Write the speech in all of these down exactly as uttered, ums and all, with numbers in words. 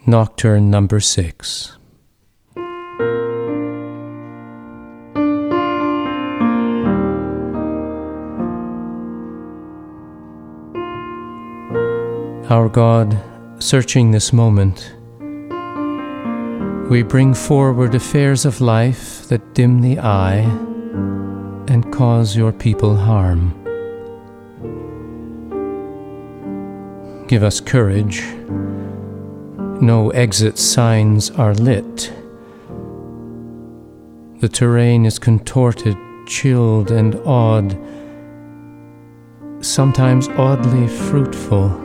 Nocturne number six. Our God, searching this moment, we bring forward affairs of life that dim the eye and cause your people harm. Give us courage. No exit signs are lit. The terrain is contorted, chilled, and odd, sometimes oddly fruitful.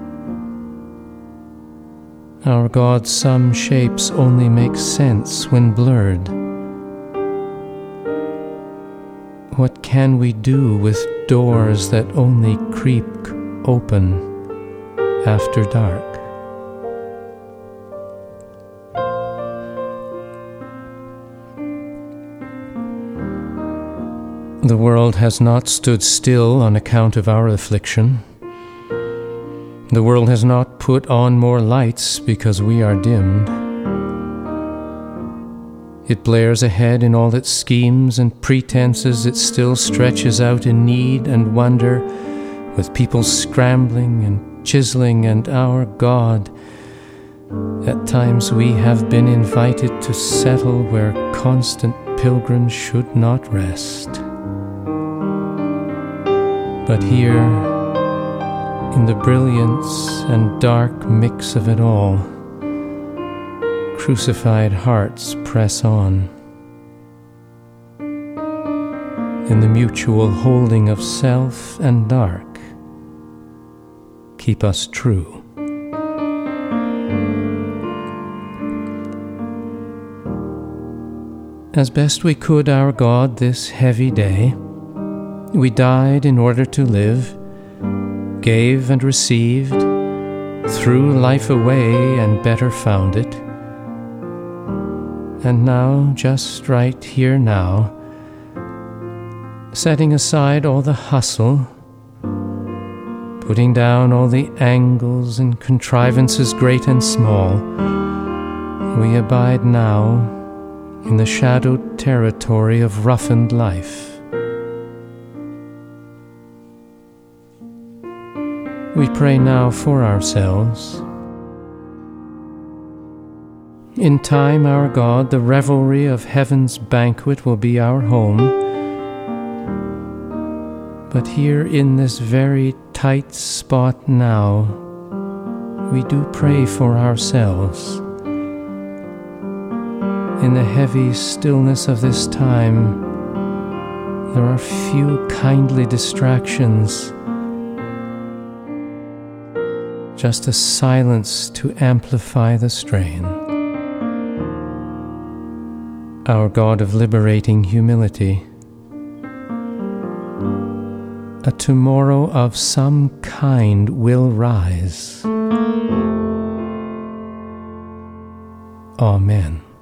Our God, some shapes only make sense when blurred. What can we do with doors that only creak open after dark? The world has not stood still on account of our affliction. The world has not put on more lights because we are dimmed. It blares ahead in all its schemes and pretenses. It still stretches out in need and wonder, with people scrambling and chiseling, and our God. At times we have been invited to settle where constant pilgrims should not rest. But here, in the brilliance and dark mix of it all, crucified hearts press on. In the mutual holding of self and dark, keep us true. As best we could, our God, this heavy day, we died in order to live, gave and received, threw life away and better found it. And now, just right here now, setting aside all the hustle, putting down all the angles and contrivances great and small, we abide now in the shadowed territory of roughened life. We pray now for ourselves. In time, our God, the revelry of heaven's banquet will be our home. But here in this very tight spot now, we do pray for ourselves. In the heavy stillness of this time, there are few kindly distractions, just a silence to amplify the strain. Our God of liberating humility, a tomorrow of some kind will rise. Amen.